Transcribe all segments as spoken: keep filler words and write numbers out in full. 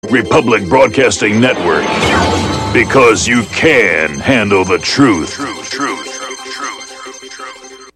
Republic Broadcasting Network. Because you can handle the truth. Truth, truth, truth, truth, truth, truth.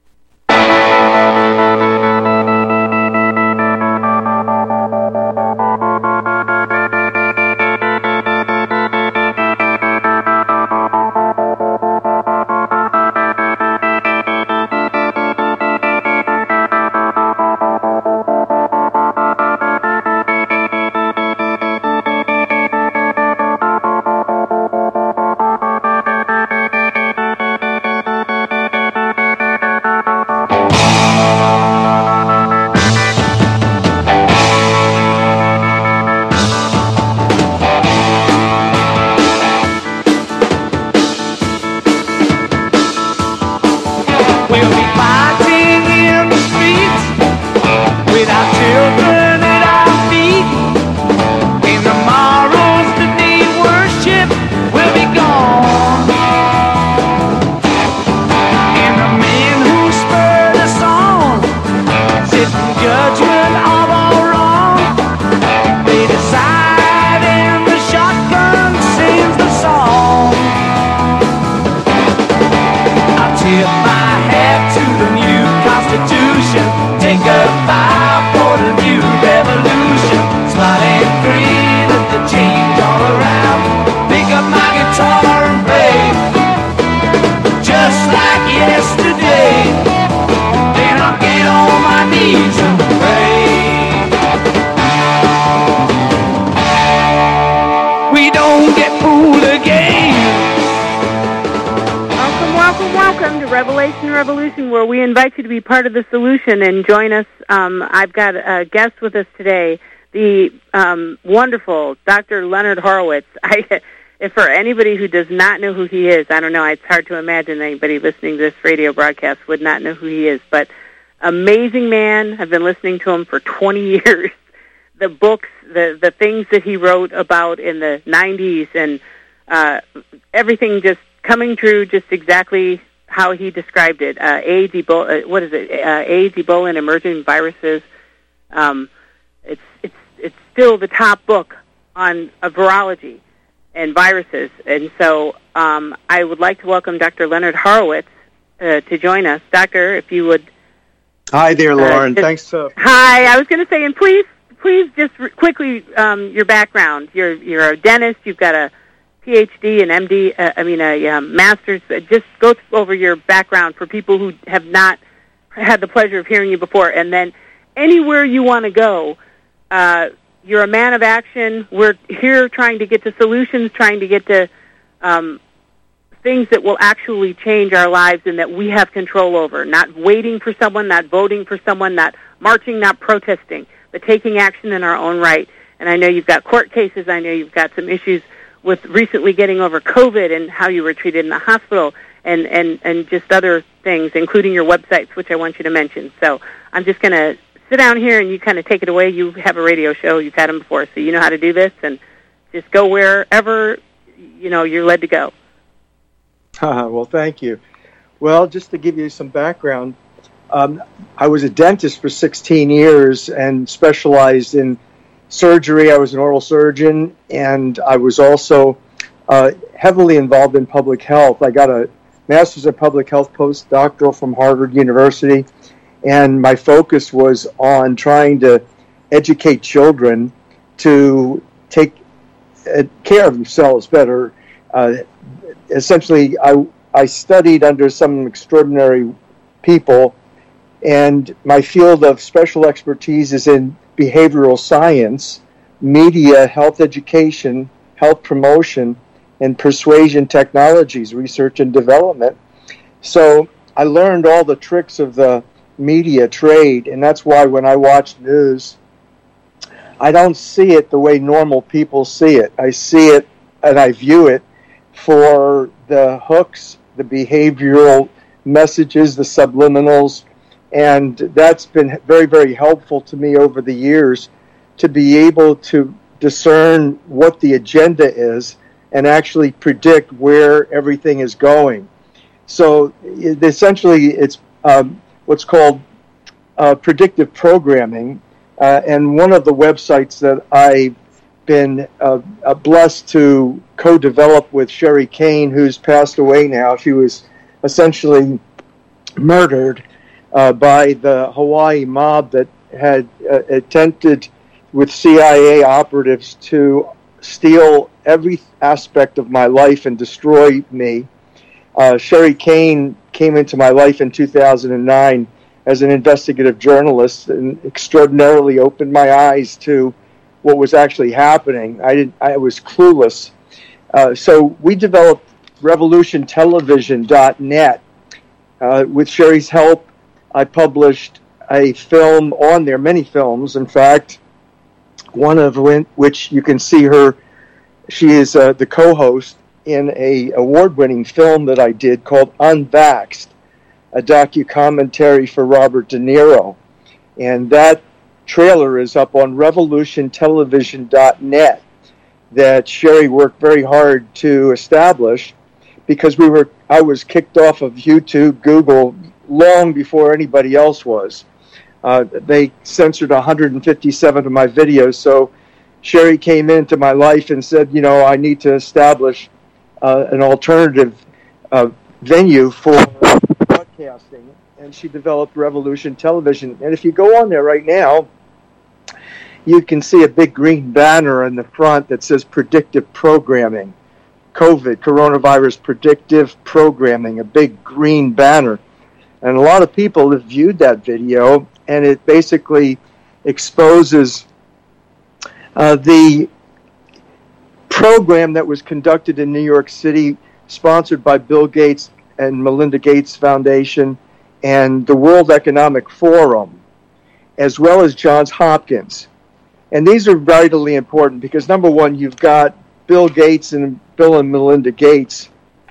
Invite you to be part of the solution and join us. Um, I've got a guest with us today, the um, wonderful Doctor Leonard Horowitz. I, if for anybody who does not know who he is, I don't know, it's hard to imagine anybody listening to this radio broadcast would not know who he is, but amazing man. I've been listening to him for twenty years. The books, the, the things that he wrote about in the nineties, and uh, everything just coming true just exactly how he described it. Uh, AIDS, Ebola, uh, what is it? Uh, AIDS, Ebola, and emerging viruses. Um, it's it's it's still the top book on uh, virology and viruses. And so um, I would like to welcome Doctor Leonard Horowitz uh, to join us. Doctor, if you would. Hi there, Lauren. Uh, just, Thanks. Uh, hi. I was going to say, and please, please just r- quickly um, your background. You're you're a dentist. You've got a P H D and M D, uh, I mean a um, master's. Uh, just go over your background for people who have not had the pleasure of hearing you before. And then anywhere you want to go, uh, you're a man of action. We're here trying to get to solutions, trying to get to um, things that will actually change our lives and that we have control over, not waiting for someone, not voting for someone, not marching, not protesting, but taking action in our own right. And I know you've got court cases. I know you've got some issues with recently getting over COVID and how you were treated in the hospital, and, and, and just other things, including your websites, which I want you to mention. So I'm just going to sit down here and you kind of take it away. You have a radio show. You've had them before, so you know how to do this, and just go wherever, you know, you're led to go. Uh, well, thank you. Well, just to give you some background, um, I was a dentist for sixteen years and specialized in surgery. I was an oral surgeon, and I was also uh, heavily involved in public health. I got a master's of public health postdoctoral from Harvard University, and my focus was on trying to educate children to take uh, care of themselves better. Uh, essentially, I, I studied under some extraordinary people, and my field of special expertise is in behavioral science, media, health education, health promotion, and persuasion technologies, research and development. So I learned all the tricks of the media trade, and that's why when I watch news, I don't see it the way normal people see it. I see it and I view it for the hooks, the behavioral messages, the subliminals, and that's been very, very helpful to me over the years to be able to discern what the agenda is and actually predict where everything is going. So it, essentially it's um, what's called uh, predictive programming, uh, and one of the websites that I've been uh, uh, blessed to co-develop with Sherry Kane, who's passed away now. She was essentially murdered uh, by the Hawaii mob that had uh, attempted with C I A operatives to steal every aspect of my life and destroy me. Uh, Sherry Kane came into my life in two thousand nine as an investigative journalist and extraordinarily opened my eyes to what was actually happening. I didn't. I was clueless. Uh, so we developed revolution television dot net. Uh, with Sherry's help, I published a film on there, many films, in fact, one of which you can see her. She is uh, the co-host in a award-winning film that I did called Unvaxxed, a docu-commentary for Robert De Niro. And that trailer is up on revolution television dot net that Sherry worked very hard to establish, because we were I was kicked off of YouTube, Google, long before anybody else was. Uh, they censored one hundred fifty-seven of my videos, so Sherry came into my life and said, you know, I need to establish uh, an alternative uh, venue for broadcasting, and she developed Revolution Television. And if you go on there right now, you can see a big green banner in the front that says predictive programming. COVID, coronavirus predictive programming, a big green banner. And a lot of people have viewed that video, and it basically exposes uh, the program that was conducted in New York City, sponsored by Bill Gates and Melinda Gates Foundation and the World Economic Forum, as well as Johns Hopkins. And these are vitally important because, number one, you've got Bill Gates and Bill and Melinda Gates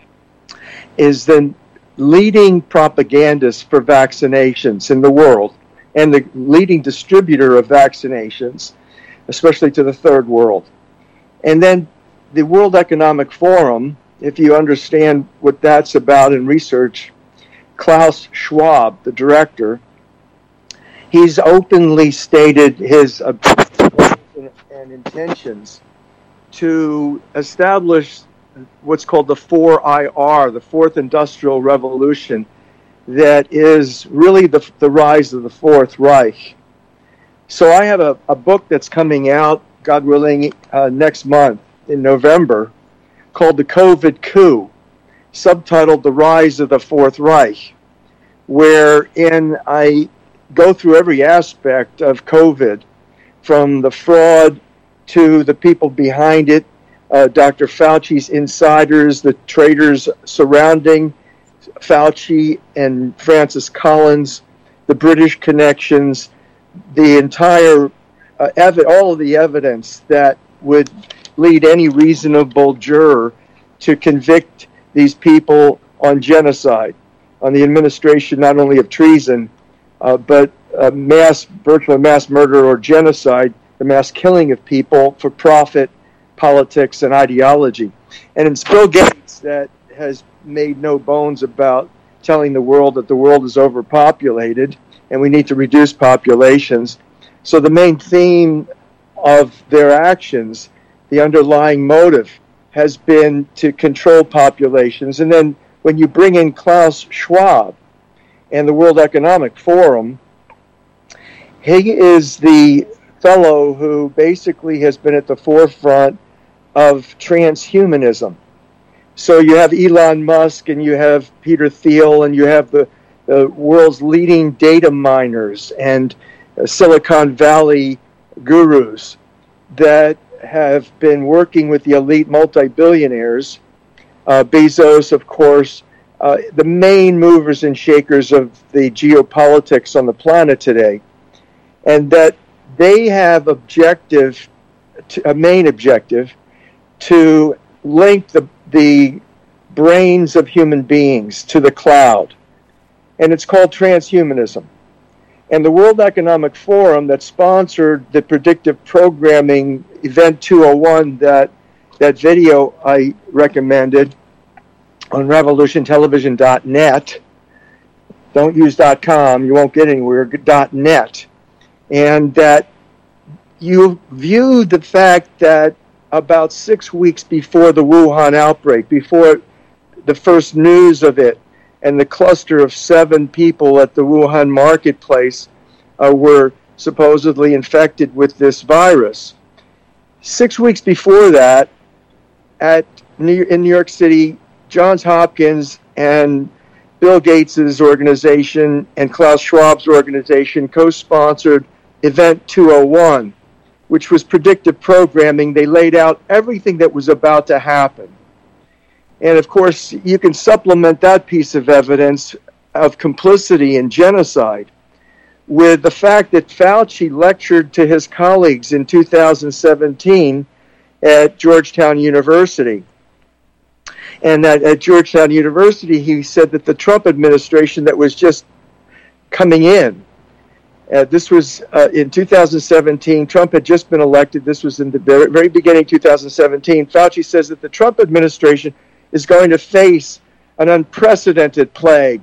is the leading propagandist for vaccinations in the world and the leading distributor of vaccinations, especially to the third world. And then the World Economic Forum, if you understand what that's about in research, Klaus Schwab, the director, he's openly stated his objectives and intentions to establish what's called the four I R, the Fourth Industrial Revolution, that is really the, the rise of the Fourth Reich. So I have a, a book that's coming out, God willing, uh, next month in November, called The COVID Coup, subtitled The Rise of the Fourth Reich, wherein I go through every aspect of COVID, from the fraud to the people behind it, uh, Doctor Fauci's insiders, the traitors surrounding Fauci and Francis Collins, the British connections, the entire, uh, ev- all of the evidence that would lead any reasonable juror to convict these people on genocide, on the administration not only of treason, uh, but uh, mass, virtual mass murder or genocide, the mass killing of people for profit, politics, and ideology. And it's Bill Gates that has made no bones about telling the world that the world is overpopulated and we need to reduce populations. So the main theme of their actions, the underlying motive, has been to control populations. And then when you bring in Klaus Schwab and the World Economic Forum, he is the fellow who basically has been at the forefront of transhumanism. So you have Elon Musk and you have Peter Thiel and you have the, the world's leading data miners and uh, Silicon Valley gurus that have been working with the elite multi-billionaires, uh, Bezos, of course, uh, the main movers and shakers of the geopolitics on the planet today, and that they have objective, to, a main objective, to link the the brains of human beings to the cloud, and it's called transhumanism. And the World Economic Forum that sponsored the predictive programming event two oh one, that that video I recommended on revolution television dot net. Don't use .com, you won't get anywhere, .net. And that you view the fact that about six weeks before the Wuhan outbreak, before the first news of it, and the cluster of seven people at the Wuhan marketplace uh, were supposedly infected with this virus. Six weeks before that, at New, in New York City, Johns Hopkins and Bill Gates' organization and Klaus Schwab's organization co-sponsored Event two oh one, which was predictive programming. They laid out everything that was about to happen. And of course, you can supplement that piece of evidence of complicity and genocide with the fact that Fauci lectured to his colleagues in two thousand seventeen at Georgetown University. And at, at Georgetown University, he said that the Trump administration that was just coming in, uh, this was uh, in two thousand seventeen, Trump had just been elected. This was in the very, very beginning of two thousand seventeen. Fauci says that the Trump administration is going to face an unprecedented plague.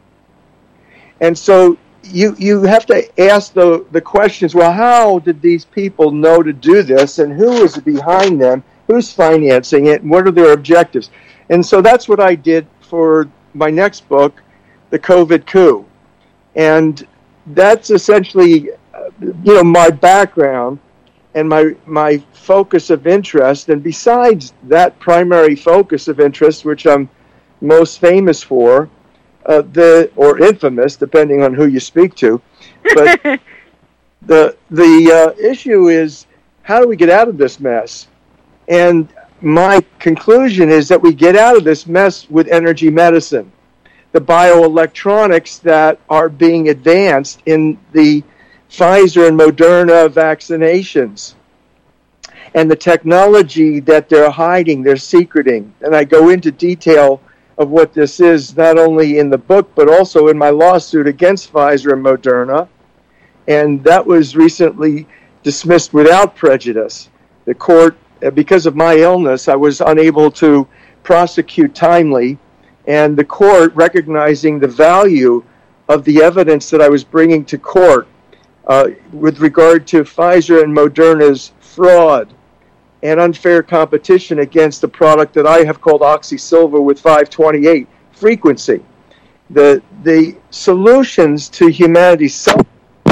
And so you you have to ask the, the questions, well, how did these people know to do this, and who is behind them, who's financing it, and what are their objectives? And so that's what I did for my next book, The COVID Coup. And that's essentially, uh, you know, my background and my my focus of interest. And besides that primary focus of interest, which I'm most famous for, uh, the or infamous, depending on who you speak to, but the the uh, issue is, how do we get out of this mess? And my conclusion is that we get out of this mess with energy medicine, the bioelectronics that are being advanced in the Pfizer and Moderna vaccinations, and the technology that they're hiding, they're secreting. And I go into detail of what this is, not only in the book, but also in my lawsuit against Pfizer and Moderna. And that was recently dismissed without prejudice. The court, because of my illness, I was unable to prosecute timely, and the court, recognizing the value of the evidence that I was bringing to court uh, with regard to Pfizer and Moderna's fraud and unfair competition against the product that I have called OxySilver with five twenty-eight frequency. The, the solutions to humanity's suffering,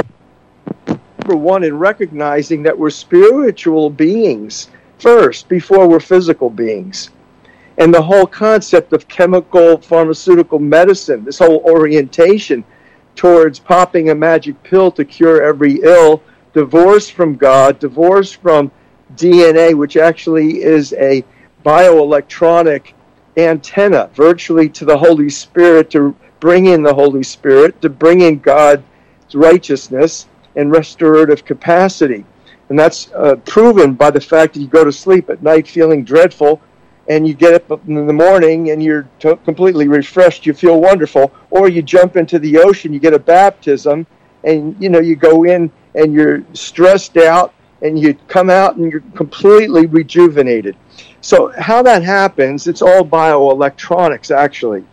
number one, in recognizing that we're spiritual beings first, before we're physical beings. And the whole concept of chemical pharmaceutical medicine, this whole orientation towards popping a magic pill to cure every ill, divorce from God, divorce from D N A, which actually is a bioelectronic antenna virtually to the Holy Spirit, to bring in the Holy Spirit, to bring in God's righteousness and restorative capacity. And that's uh, proven by the fact that you go to sleep at night feeling dreadful, and you get up in the morning and you're t- completely refreshed, you feel wonderful. Or you jump into the ocean, you get a baptism, and you know you go in and you're stressed out, and you come out and you're completely rejuvenated. So how that happens, it's all bioelectronics, actually.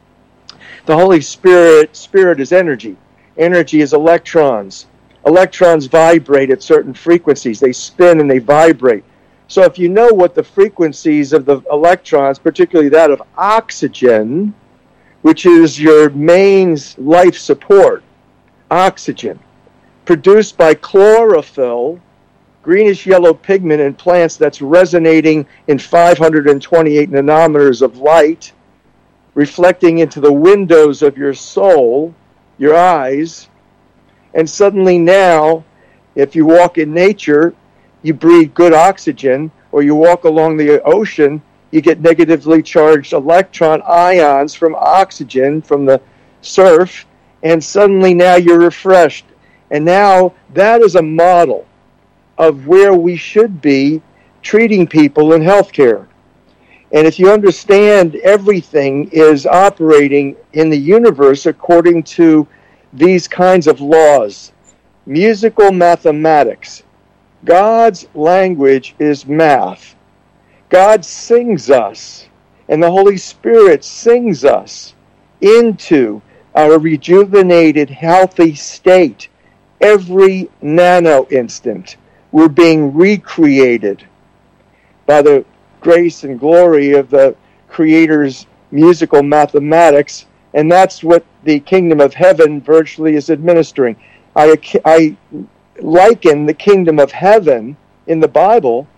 The Holy Spirit, Spirit is energy. Energy is electrons. Electrons vibrate at certain frequencies. They spin and they vibrate. So if you know what the frequencies of the electrons, particularly that of oxygen, which is your main life support, oxygen, produced by chlorophyll, greenish-yellow pigment in plants that's resonating in five hundred twenty-eight nanometers of light, reflecting into the windows of your soul, your eyes. And suddenly now, if you walk in nature, you breathe good oxygen, or you walk along the ocean, you get negatively charged electron ions from oxygen from the surf, and suddenly now you're refreshed. And now that is a model of where we should be treating people in healthcare. And if you understand everything is operating in the universe according to these kinds of laws, musical mathematics, God's language is math. God sings us, and the Holy Spirit sings us into a rejuvenated, healthy state every nano instant. we're being recreated by the grace and glory of the Creator's musical mathematics, and that's what the kingdom of heaven virtually is administering. I, I liken the kingdom of heaven in the Bible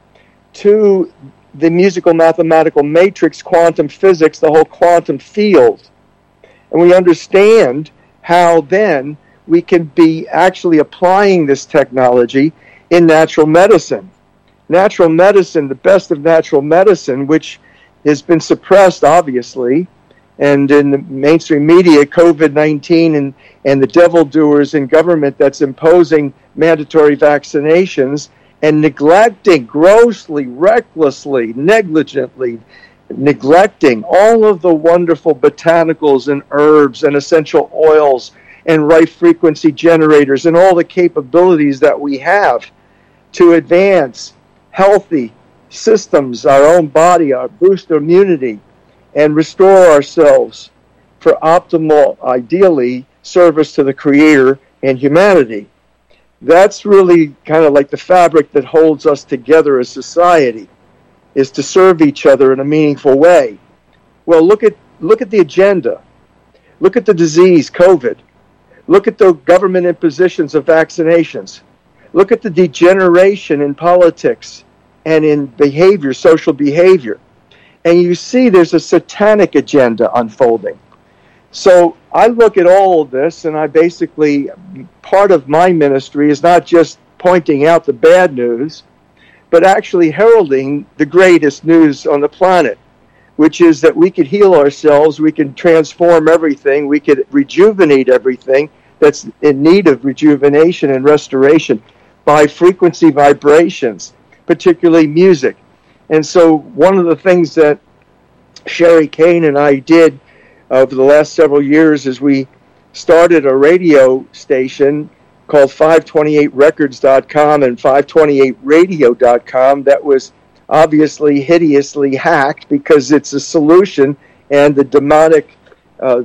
to the musical mathematical matrix, quantum physics, the whole quantum field. And we understand how then we can be actually applying this technology in natural medicine. Natural medicine, the best of natural medicine, which has been suppressed, obviously, and in the mainstream media, COVID nineteen and, and the devil doers in government that's imposing mandatory vaccinations and neglecting, grossly, recklessly, negligently, neglecting all of the wonderful botanicals and herbs and essential oils and right frequency generators and all the capabilities that we have to advance healthy systems, our own body, our boost immunity, and restore ourselves for optimal, ideally, service to the Creator and humanity. That's really kind of like the fabric that holds us together as society, is to serve each other in a meaningful way. Well, look at look at the agenda. Look at the disease, COVID. Look at the government impositions of vaccinations. Look at the degeneration in politics and in behavior, social behavior. And you see there's a satanic agenda unfolding. So I look at all of this, and I basically, part of my ministry is not just pointing out the bad news, but actually heralding the greatest news on the planet, which is that we could heal ourselves, we can transform everything, we could rejuvenate everything that's in need of rejuvenation and restoration by frequency vibrations, particularly music. And so one of the things that Sherry Kane and I did over the last several years is we started a radio station called five twenty-eight records dot com and five twenty-eight radio dot com that was obviously hideously hacked because it's a solution, and the demonic uh,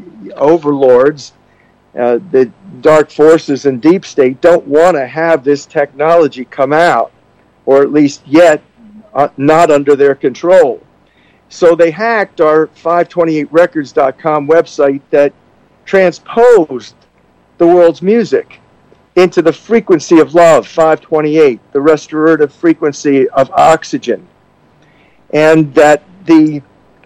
overlords, uh, the dark forces and deep state don't want to have this technology come out, or at least yet uh, not under their control. So they hacked our five twenty-eight records dot com website that transposed the world's music into the frequency of love, five twenty-eight, the restorative frequency of oxygen. And that the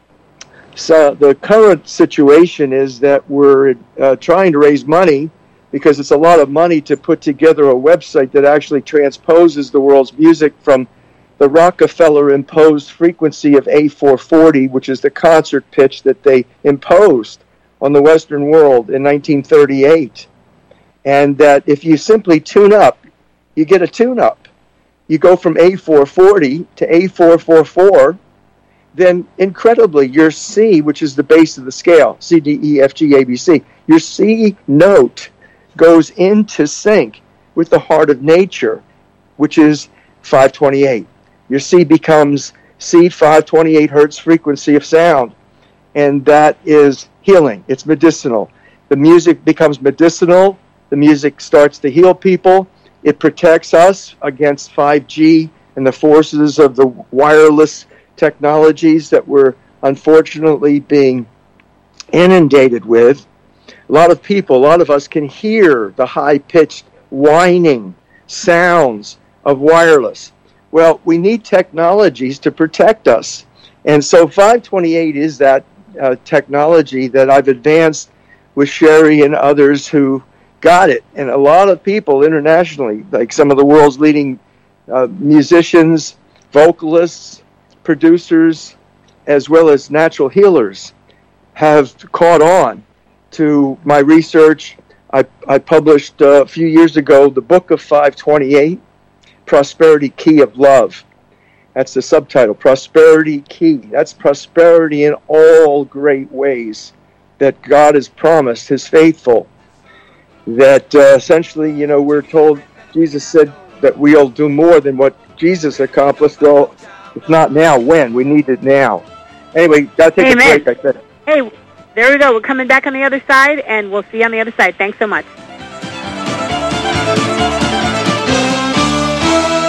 so the current situation is that we're uh, trying to raise money, because it's a lot of money to put together a website that actually transposes the world's music from the Rockefeller-imposed frequency of A four forty, which is the concert pitch that they imposed on the Western world in nineteen thirty-eight. And that if you simply tune up, you get a tune-up. You go from A four forty to A four forty-four, then incredibly, your C, which is the base of the scale, C, D, E, F, G, A, B, C, your C note goes into sync with the heart of nature, which is five twenty-eight. Your C becomes C, five twenty-eight hertz frequency of sound, and that is healing. It's medicinal. The music becomes medicinal. The music starts to heal people. It protects us against five G and the forces of the wireless technologies that we're unfortunately being inundated with. A lot of people, a lot of us can hear the high-pitched whining sounds of wireless. Well, we need technologies to protect us. And so five twenty-eight is that uh, technology that I've advanced with Sherry and others who got it. And a lot of people internationally, like some of the world's leading uh, musicians, vocalists, producers, as well as natural healers, have caught on to my research. I, I published uh, a few years ago the book of five twenty-eight, Prosperity Key of Love. That's the subtitle, Prosperity Key. That's prosperity in all great ways that God has promised His faithful. That uh, essentially, you know, we're told, Jesus said that we'll do more than what Jesus accomplished. Well, if not now, when? We need it now. Anyway, got to take Amen. a break, I said. Hey, there we go. We're coming back on the other side, and we'll see you on the other side. Thanks so much.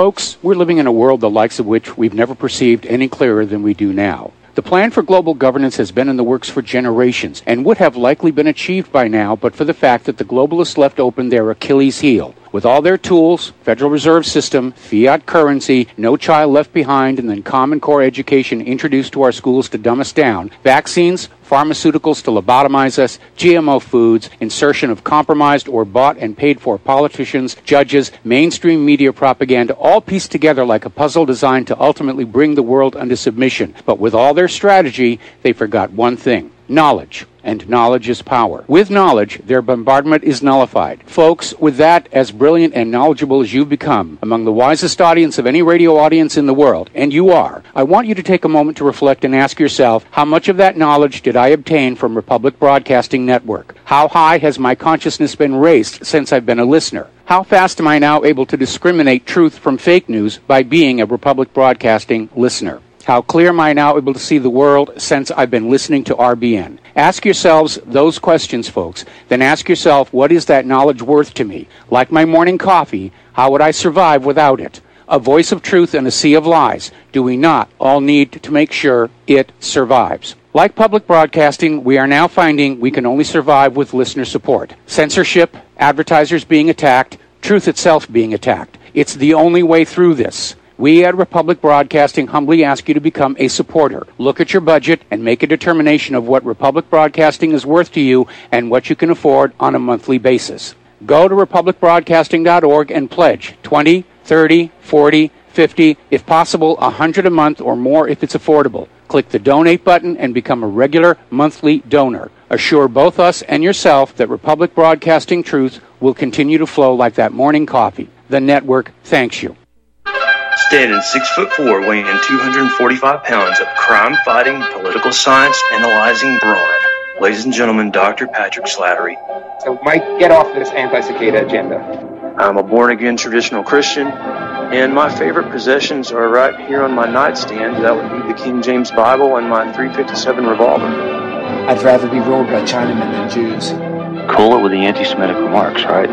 Folks, we're living in a world the likes of which we've never perceived any clearer than we do now. The plan for global governance has been in the works for generations and would have likely been achieved by now but for the fact that the globalists left open their Achilles heel. With all their tools, Federal Reserve System, fiat currency, no child left behind, and then Common Core education introduced to our schools to dumb us down, vaccines, pharmaceuticals to lobotomize us, G M O foods, insertion of compromised or bought and paid for politicians, judges, mainstream media propaganda, all pieced together like a puzzle designed to ultimately bring the world under submission. But with all their strategy, they forgot one thing: knowledge. And knowledge is power. With knowledge, their bombardment is nullified. Folks, with that, as brilliant and knowledgeable as you've become, among the wisest audience of any radio audience in the world, and you are, I want you to take a moment to reflect and ask yourself, how much of that knowledge did I obtain from Republic Broadcasting Network? How high has my consciousness been raised since I've been a listener? How fast am I now able to discriminate truth from fake news by being a Republic Broadcasting listener? How clear am I now able to see the world since I've been listening to R B N? Ask yourselves those questions, folks. Then ask yourself, what is that knowledge worth to me? Like my morning coffee, how would I survive without it? A voice of truth in a sea of lies. Do we not all need to make sure it survives? Like public broadcasting, we are now finding we can only survive with listener support. Censorship, advertisers being attacked, truth itself being attacked. It's the only way through this. We at Republic Broadcasting humbly ask you to become a supporter. Look at your budget and make a determination of what Republic Broadcasting is worth to you and what you can afford on a monthly basis. Go to republic broadcasting dot org and pledge twenty, thirty, forty, fifty, if possible one hundred a month or more if it's affordable. Click the donate button and become a regular monthly donor. Assure both us and yourself that Republic Broadcasting truth will continue to flow like that morning coffee. The network thanks you. Standing six foot four, weighing two hundred forty-five pounds of crime-fighting, political science analyzing brawn. Ladies and gentlemen, Doctor Patrick Slattery. So, Mike, get off this anti-cicada agenda. I'm a born-again traditional Christian, and my favorite possessions are right here on my nightstand. That would be the King James Bible and my three fifty-seven revolver. I'd rather be ruled by Chinamen than Jews. Cool it with the anti-Semitic remarks, right?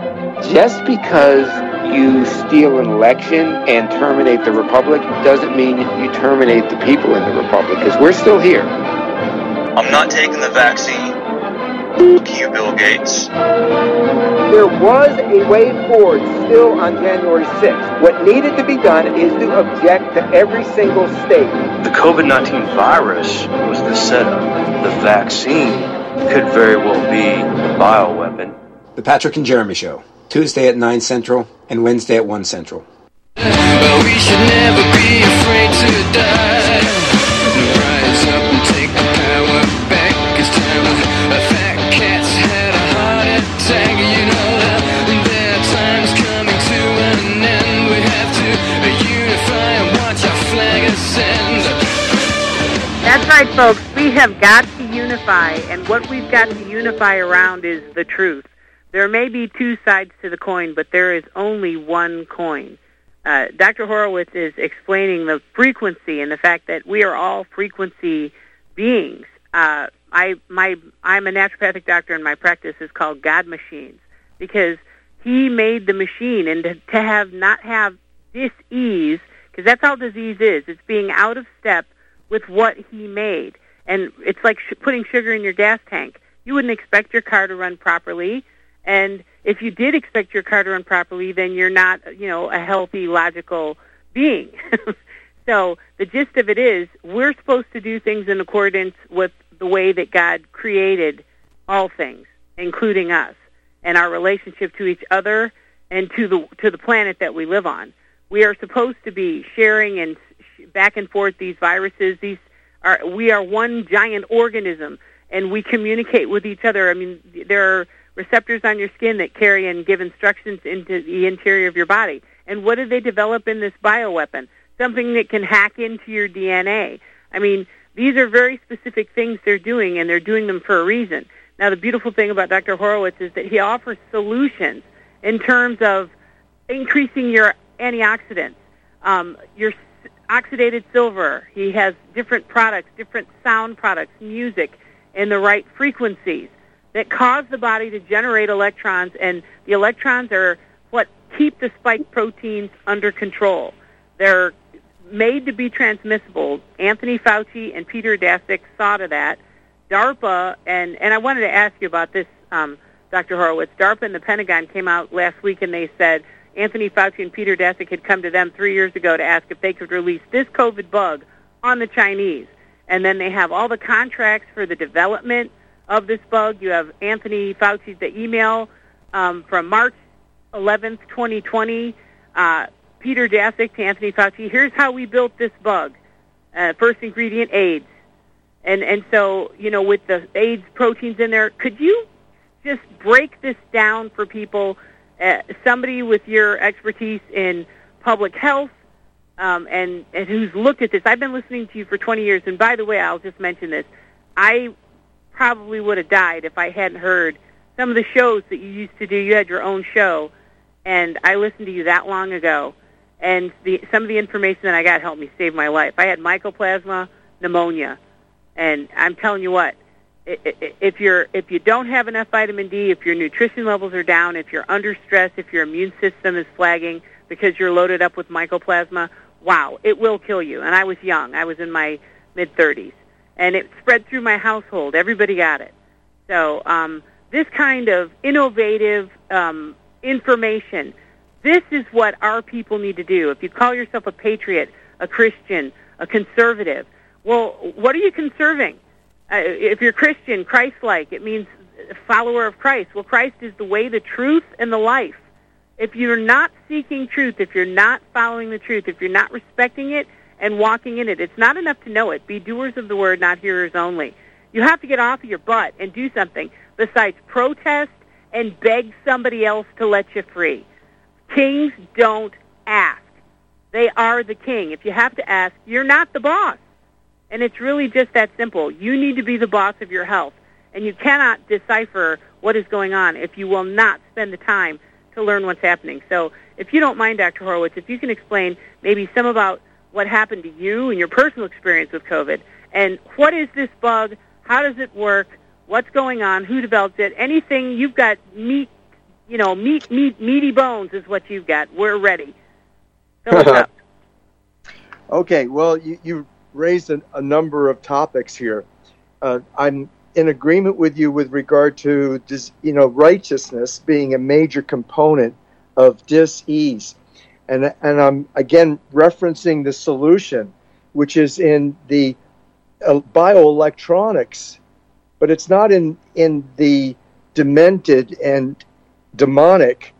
Just because you steal an election and terminate the Republic doesn't mean you terminate the people in the Republic, because we're still here. I'm not taking the vaccine. Fuck you, Bill Gates. There was a way forward still on January sixth. What needed to be done is to object to every single state. The COVID nineteen virus was the setup. The vaccine could very well be the bioweapon. The Patrick and Jeremy Show, Tuesday at nine Central and Wednesday at one Central. Well, we should never be afraid to die. Rise up and take the power back. It's time a fat cat's had a heart attack. You know that there are times coming to an end. We have to unify and watch our flag ascend. That's right, folks. We have got to unify, and what we've got to unify around is the truth. There may be two sides to the coin, but there is only one coin. Uh, Doctor Horowitz is explaining the frequency and the fact that we are all frequency beings. Uh, I, my, I'm a naturopathic doctor, and my practice is called God Machines, because he made the machine, and to, to have not have dis-ease, because that's all disease is. It's being out of step with what he made. And it's like sh- putting sugar in your gas tank. You wouldn't expect your car to run properly. And if you did expect your car to run properly, then you're not, you know, a healthy, logical being. So the gist of it is we're supposed to do things in accordance with the way that God created all things, including us, and our relationship to each other and to the to the planet that we live on. We are supposed to be sharing and back and forth these viruses. These are we are one giant organism, and we communicate with each other. I mean, there are receptors on your skin that carry and give instructions into the interior of your body. And what did they develop in this bioweapon? Something that can hack into your D N A. I mean, these are very specific things they're doing, and they're doing them for a reason. Now, the beautiful thing about Doctor Horowitz is that he offers solutions in terms of increasing your antioxidants, um, your oxidated silver. He has different products, different sound products, music, in the right frequencies that cause the body to generate electrons, and the electrons are what keep the spike proteins under control. They're made to be transmissible. Anthony Fauci and Peter Daszak saw to that. DARPA, and, and I wanted to ask you about this, um, Doctor Horowitz. DARPA and the Pentagon came out last week and they said Anthony Fauci and Peter Daszak had come to them three years ago to ask if they could release this COVID bug on the Chinese. And then they have all the contracts for the development of this bug. You have Anthony Fauci's the email um, from March eleventh, twenty twenty. Uh, Peter Daszak to Anthony Fauci, here's how we built this bug. Uh, first ingredient, AIDS. And and so, you know, with the AIDS proteins in there, could you just break this down for people, uh, somebody with your expertise in public health um, and, and who's looked at this? I've been listening to you for twenty years, and by the way, I'll just mention this. I probably would have died if I hadn't heard some of the shows that you used to do. You had your own show, and I listened to you that long ago. And the, some of the information that I got helped me save my life. I had mycoplasma pneumonia, and I'm telling you what, if you're if you don't have enough vitamin D, if your nutrition levels are down, if you're under stress, if your immune system is flagging because you're loaded up with mycoplasma, wow, it will kill you. And I was young. I was in my mid-thirties. And it spread through my household. Everybody got it. So um, this kind of innovative um, information, this is what our people need to do. If you call yourself a patriot, a Christian, a conservative, well, what are you conserving? Uh, if you're Christian, Christ-like, it means a follower of Christ. Well, Christ is the way, the truth, and the life. If you're not seeking truth, if you're not following the truth, if you're not respecting it and walking in it, it's not enough to know it. Be doers of the word, not hearers only. You have to get off of your butt and do something besides protest and beg somebody else to let you free. Kings don't ask. They are the king. If you have to ask, you're not the boss. And it's really just that simple. You need to be the boss of your health. And you cannot decipher what is going on if you will not spend the time to learn what's happening. So if you don't mind, Doctor Horowitz, if you can explain maybe some about what happened to you and your personal experience with COVID, and what is this bug, how does it work, what's going on, who developed it, anything. You've got meat, you know, meat, meat, meaty bones is what you've got. We're ready. Fill us up. Okay, well, you, you raised a, a number of topics here. Uh, I'm in agreement with you with regard to, you know, righteousness being a major component of dis-ease. And, and I'm, again, referencing the solution, which is in the uh, bioelectronics, but it's not in, in the demented and demonic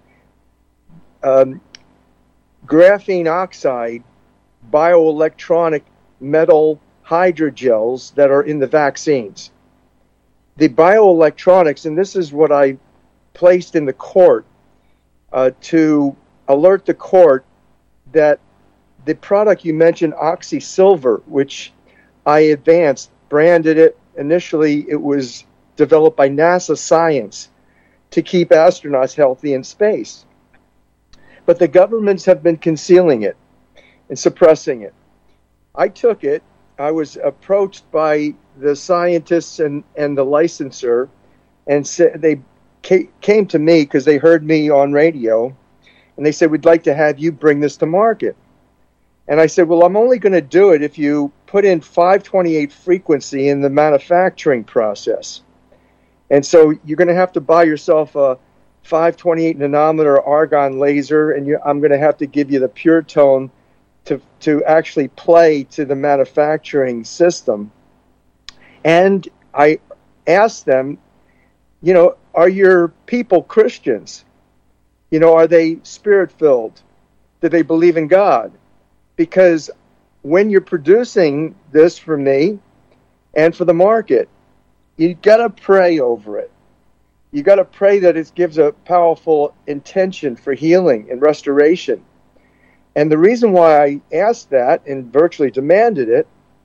um, graphene oxide bioelectronic metal hydrogels that are in the vaccines. The bioelectronics, and this is what I placed in the court uh, to alert the court that the product you mentioned, OxySilver, which I advanced, branded it. Initially, it was developed by NASA Science to keep astronauts healthy in space. But the governments have been concealing it and suppressing it. I took it. I was approached by the scientists and, and the licensor, and said they came to me because they heard me on radio, and they said, we'd like to have you bring this to market. And I said, well, I'm only going to do it if you put in five twenty-eight frequency in the manufacturing process. And so you're going to have to buy yourself a five twenty-eight nanometer argon laser, and you, I'm going to have to give you the pure tone to to actually play to the manufacturing system. And I asked them, you know, are your people Christians? You know, are they spirit-filled? Do they believe in God? Because when you're producing this for me and for the market, you got to pray over it. You got to pray that it gives a powerful intention for healing and restoration. And the reason why I asked that and virtually demanded it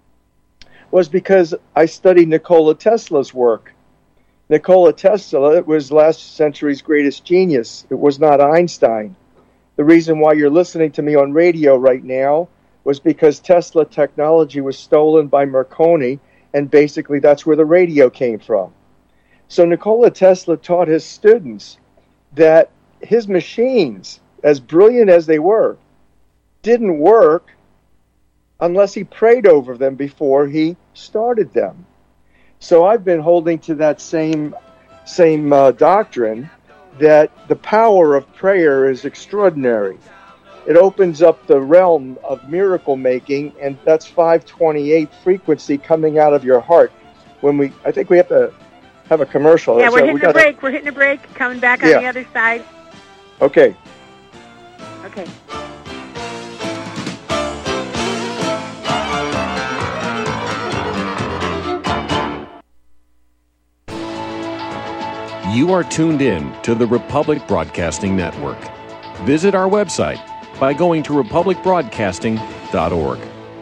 was because I studied Nikola Tesla's work. Nikola Tesla, it was last century's greatest genius. It was not Einstein. The reason why you're listening to me on radio right now was because Tesla technology was stolen by Marconi, and basically that's where the radio came from. So Nikola Tesla taught his students that his machines, as brilliant as they were, didn't work unless he prayed over them before he started them. So I've been holding to that same same uh, doctrine, that the power of prayer is extraordinary. It opens up the realm of miracle making, and that's five twenty-eight frequency coming out of your heart. When we, I think we have to have a commercial. Yeah, we're so hitting we a gotta, break. We're hitting a break. Coming back on Yeah. the other side. Okay. Okay. You are tuned in to the Republic Broadcasting Network. Visit our website by going to republic broadcasting dot org.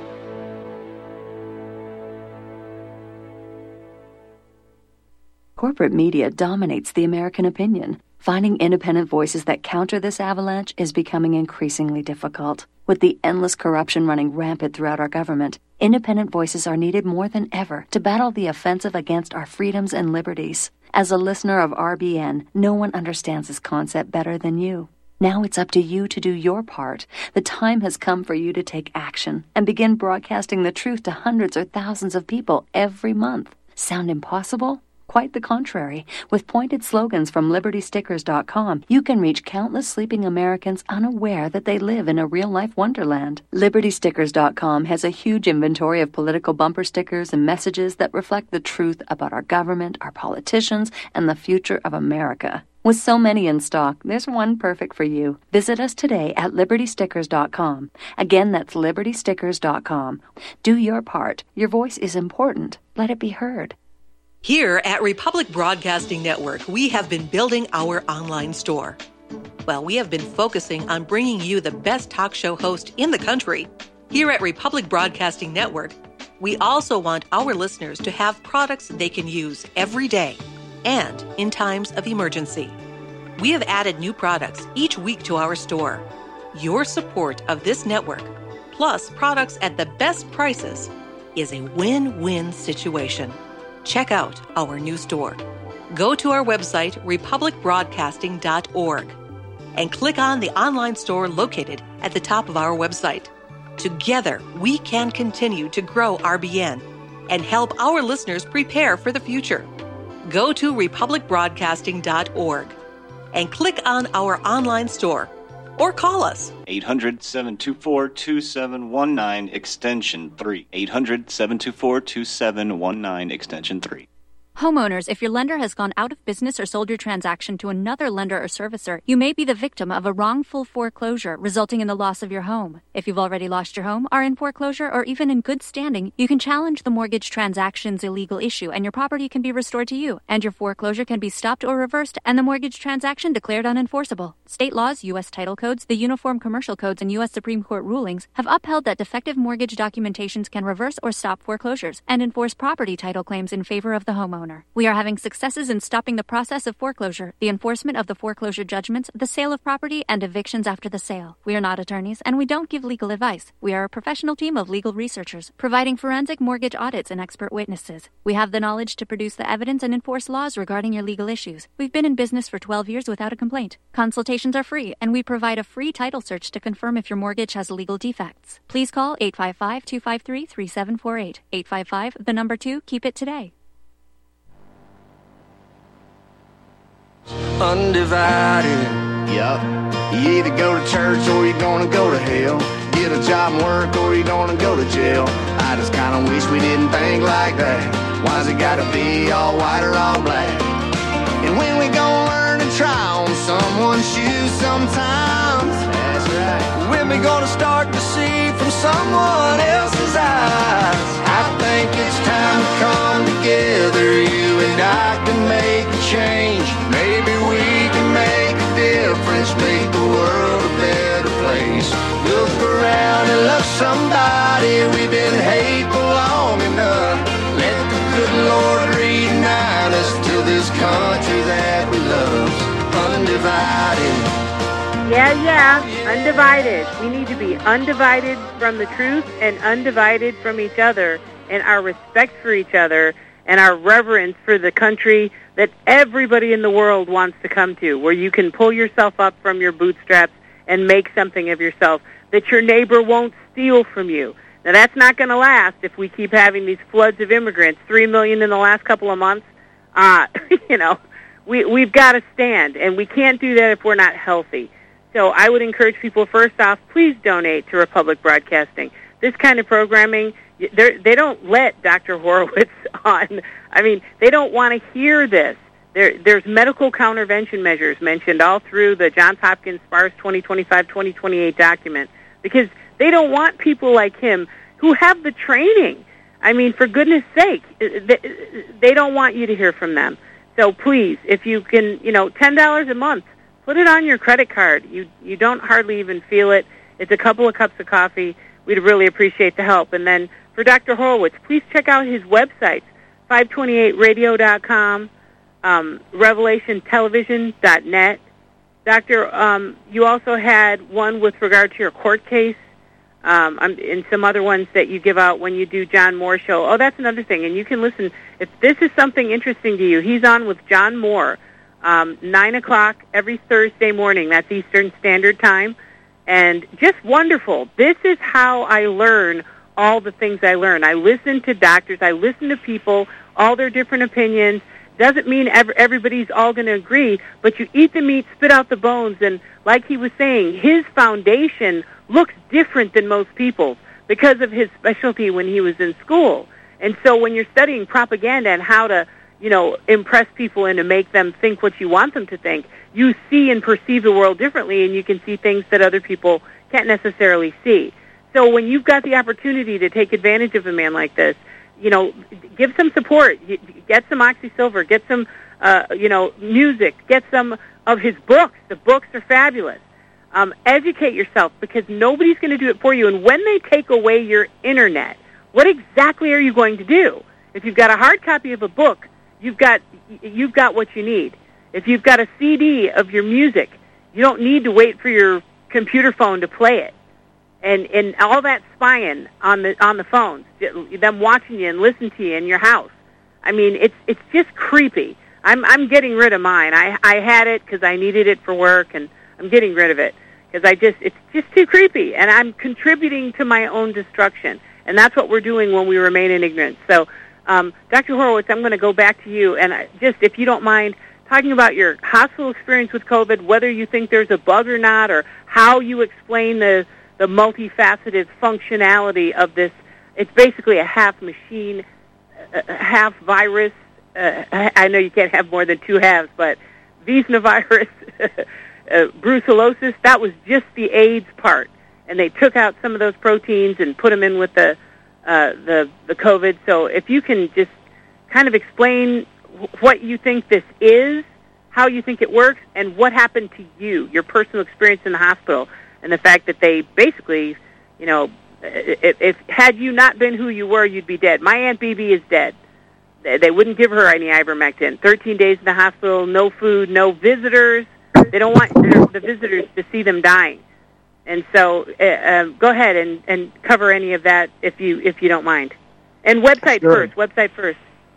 Corporate media dominates the American opinion. Finding independent voices that counter this avalanche is becoming increasingly difficult. With the endless corruption running rampant throughout our government, independent voices are needed more than ever to battle the offensive against our freedoms and liberties. As a listener of R B N, no one understands this concept better than you. Now it's up to you to do your part. The time has come for you to take action and begin broadcasting the truth to hundreds or thousands of people every month. Sound impossible? Quite the contrary. With pointed slogans from liberty stickers dot com, you can reach countless sleeping Americans unaware that they live in a real-life wonderland. liberty stickers dot com has a huge inventory of political bumper stickers and messages that reflect the truth about our government, our politicians, and the future of America. With so many in stock, there's one perfect for you. Visit us today at liberty stickers dot com. Again, that's liberty stickers dot com. Do your part. Your voice is important. Let it be heard. Here at Republic Broadcasting Network, we have been building our online store. Well, we have been focusing on bringing you the best talk show host in the country. Here at Republic Broadcasting Network, we also want our listeners to have products they can use every day and in times of emergency. We have added new products each week to our store. Your support of this network, plus products at the best prices, is a win-win situation. Check out our new store. Go to our website, republic broadcasting dot org, and click on the online store located at the top of our website. Together, we can continue to grow R B N and help our listeners prepare for the future. Go to republic broadcasting dot org and click on our online store or call us. eight hundred, seven two four, two seven one nine, extension three. eight hundred, seven two four, two seven one nine, extension three. Homeowners, if your lender has gone out of business or sold your transaction to another lender or servicer, you may be the victim of a wrongful foreclosure resulting in the loss of your home. If you've already lost your home, are in foreclosure, or even in good standing, you can challenge the mortgage transaction's illegal issue and your property can be restored to you, and your foreclosure can be stopped or reversed and the mortgage transaction declared unenforceable. State laws, U S title codes, the Uniform Commercial Codes, and U S Supreme Court rulings have upheld that defective mortgage documentations can reverse or stop foreclosures and enforce property title claims in favor of the homeowner. We are having successes in stopping the process of foreclosure, the enforcement of the foreclosure judgments, the sale of property, and evictions after the sale. We are not attorneys, and we don't give legal advice. We are a professional team of legal researchers, providing forensic mortgage audits and expert witnesses. We have the knowledge to produce the evidence and enforce laws regarding your legal issues. We've been in business for twelve years without a complaint. Consultations are free, and we provide a free title search to confirm if your mortgage has legal defects. Please call eight five five, two five three, three seven four eight. eight five five, the number two, keep it today. Undivided. Yup. You either go to church or you're gonna go to hell. Get a job and work or you're gonna go to jail. I just kinda wish we didn't think like that. Why's it gotta be all white or all black? And when we gonna learn to try on someone's shoes sometimes? That's right. When we gonna start to see from someone else's eyes? I think it's time to come together. You and I can make a change. Maybe we can make a difference, make the world a better place. Look around and love somebody. We've been hateful long enough. Let the good Lord reunite us to this country that we love. Undivided. Yeah, yeah, undivided. We need to be undivided from the truth and undivided from each other, and our respect for each other and our reverence for the country that everybody in the world wants to come to, where you can pull yourself up from your bootstraps and make something of yourself, that your neighbor won't steal from you. Now, that's not going to last if we keep having these floods of immigrants, three million in the last couple of months. Uh, you know, we, we've got to stand, and we can't do that if we're not healthy. So I would encourage people, first off, please donate to Republic Broadcasting. This kind of programming, they don't let Doctor Horowitz on. I mean, they don't want to hear this. There, there's medical countervention measures mentioned all through the Johns Hopkins SPARS twenty twenty-five twenty twenty-eight document, because they don't want people like him who have the training. I mean, for goodness sake, they don't want you to hear from them. So please, if you can, you know, ten dollars a month, put it on your credit card. You you don't hardly even feel it. It's a couple of cups of coffee. We'd really appreciate the help. And then for Doctor Horowitz, please check out his websites, five twenty-eight radio dot com, um, revelation television dot net. Doctor, um, you also had one with regard to your court case, um, and some other ones that you give out when you do John Moore Show. Oh, that's another thing. And you can listen. If this is something interesting to you, he's on with John Moore, um, nine o'clock every Thursday morning. That's Eastern Standard Time. And just wonderful. This is how I learn all the things I learn. I listen to doctors. I listen to people, all their different opinions. Doesn't mean every, everybody's all going to agree, but you eat the meat, spit out the bones, and like he was saying, his foundation looks different than most people's because of his specialty when he was in school. And so when you're studying propaganda and how to, you know, impress people and to make them think what you want them to think, you see and perceive the world differently, and you can see things that other people can't necessarily see. So when you've got the opportunity to take advantage of a man like this, you know, give some support. Get some Oxy Silver. Get some, uh, you know, music. Get some of his books. The books are fabulous. Um, educate yourself, because nobody's going to do it for you. And when they take away your internet, what exactly are you going to do? If you've got a hard copy of a book, you've got you've got what you need. If you've got a C D of your music, you don't need to wait for your computer phone to play it. And and all that spying on the on the phones, them watching you and listening to you in your house. I mean, it's it's just creepy. I'm I'm getting rid of mine. I I had it because I needed it for work, and I'm getting rid of it because I just it's just too creepy, and I'm contributing to my own destruction. And that's what we're doing when we remain in ignorance. So, um, Doctor Horowitz, I'm going to go back to you, and I, just if you don't mind, talking about your hospital experience with COVID, whether you think there's a bug or not, or how you explain the the multifaceted functionality of this. It's basically a half machine, a half virus. Uh, I know you can't have more than two halves, but Visnavirus, uh, brucellosis, that was just the AIDS part. And they took out some of those proteins and put them in with the, uh, the, the COVID. So if you can just kind of explain what you think this is, how you think it works, and what happened to you, your personal experience in the hospital, and the fact that they basically, you know, if, if had you not been who you were, you'd be dead. My Aunt B B is dead. They wouldn't give her any ivermectin. thirteen days in the hospital, no food, no visitors. They don't want their, the visitors to see them dying. And so uh, uh, go ahead and, and cover any of that if you if you don't mind. And website Sure. first, website first.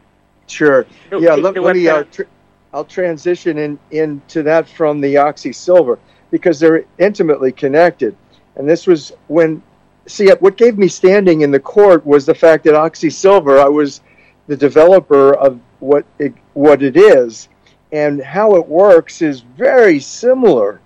Sure. The, yeah, the, let, the let me, uh, website. tr- I'll transition in, into that from the Oxy Silver, because they're intimately connected. And this was when, see, what gave me standing in the court was the fact that Oxy Silver, I was the developer of what it, what it is, and how it works is very similar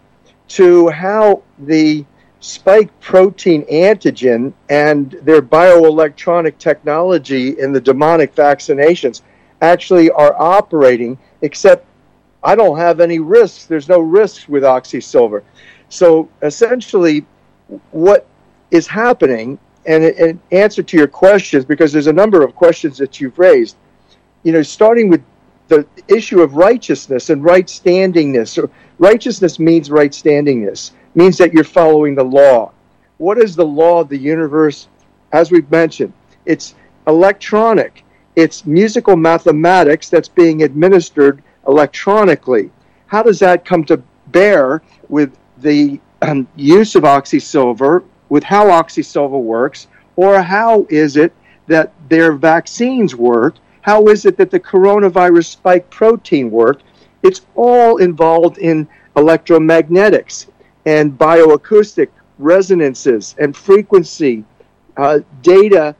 to how the spike protein antigen and their bioelectronic technology in the demonic vaccinations actually are operating, except I don't have any risks. There's no risks with Oxy Silver. So essentially what is happening, and in answer to your questions, because there's a number of questions that you've raised, you know, starting with the issue of righteousness and right standingness. So righteousness means right standingness, means that you're following the law. What is the law of the universe? As we've mentioned, it's electronic. It's musical mathematics that's being administered electronically. How does that come to bear with the um, use of Oxy Silver, with how Oxy Silver works, or how is it that their vaccines work? How is it that the coronavirus spike protein work? It's all involved in electromagnetics. and bioacoustic resonances and frequency uh, data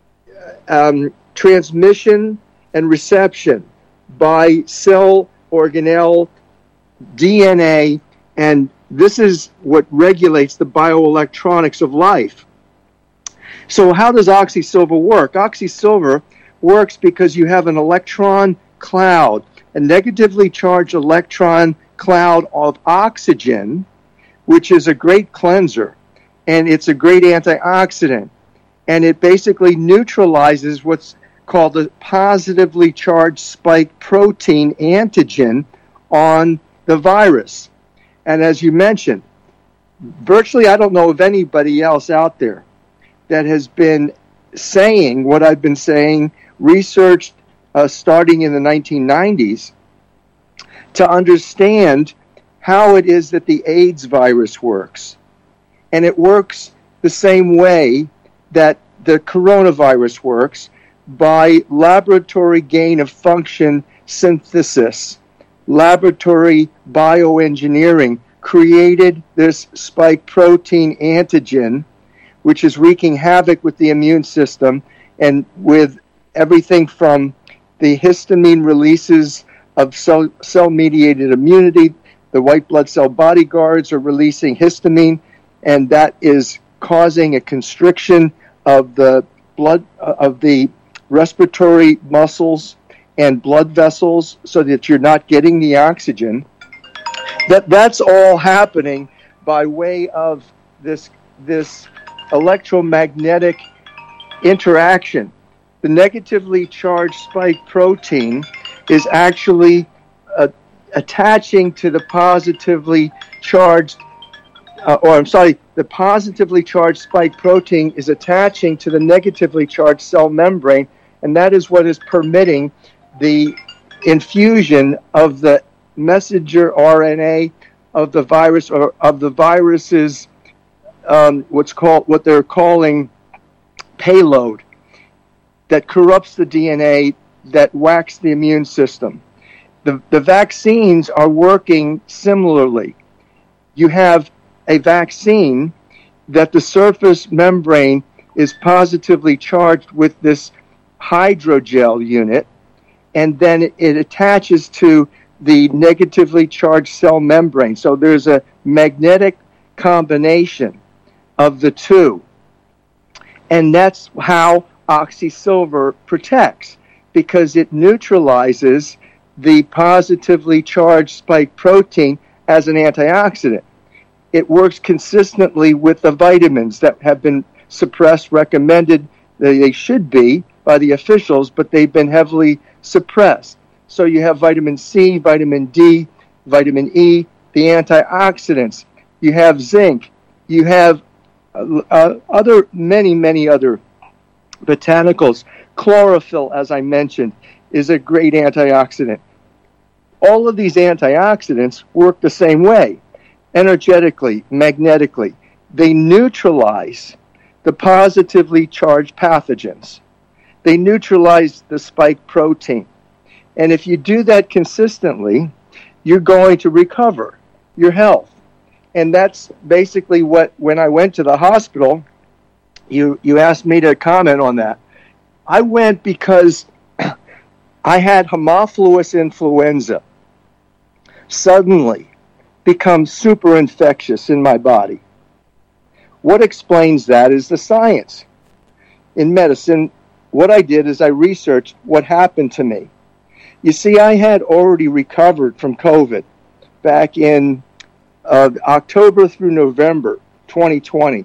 um, transmission and reception by cell organelle, D N A, and this is what regulates the bioelectronics of life. So how does OxySilver work? OxySilver works because you have an electron cloud, a negatively charged electron cloud of oxygen, which is a great cleanser, and it's a great antioxidant, and it basically neutralizes what's called a positively charged spike protein antigen on the virus. And as you mentioned, virtually I don't know of anybody else out there that has been saying what I've been saying, researched uh, starting in the nineteen nineties, to understand how it is that the AIDS virus works. And it works the same way that the coronavirus works, by laboratory gain of function synthesis. Laboratory bioengineering created this spike protein antigen, which is wreaking havoc with the immune system and with everything from the histamine releases of cell, cell-mediated immunity. The white blood cell bodyguards are releasing histamine, and that is causing a constriction of the blood, uh, of the respiratory muscles and blood vessels so that you're not getting the oxygen. That that's all happening by way of this this electromagnetic interaction. The negatively charged spike protein is actually uh, attaching to the positively charged uh, or I'm sorry, the positively charged spike protein is attaching to the negatively charged cell membrane, and that is what is permitting the infusion of the messenger R N A of the virus, or of the virus's um, what's called what they're calling payload, that corrupts the D N A, that whacks the immune system. The the vaccines are working similarly. You have a vaccine that the surface membrane is positively charged with this hydrogel unit, and then it, it attaches to the negatively charged cell membrane. So there's a magnetic combination of the two. And that's how OxySilver protects, because it neutralizes the positively charged spike protein as an antioxidant. It works consistently with the vitamins that have been suppressed, recommended that they should be by the officials, but they've been heavily suppressed. So you have vitamin C, vitamin D, vitamin E, the antioxidants. You have zinc. You have uh, uh, other, many, many other botanicals. Chlorophyll, as I mentioned, is a great antioxidant. All of these antioxidants work the same way, energetically, magnetically. They neutralize the positively charged pathogens. They neutralize the spike protein. And if you do that consistently, you're going to recover your health. And that's basically what, when I went to the hospital, you, you asked me to comment on that. I went because I had Haemophilus influenza suddenly become super infectious in my body. What explains that is the science. In medicine, what I did is I researched what happened to me. You see, I had already recovered from COVID back in uh, October through November twenty twenty.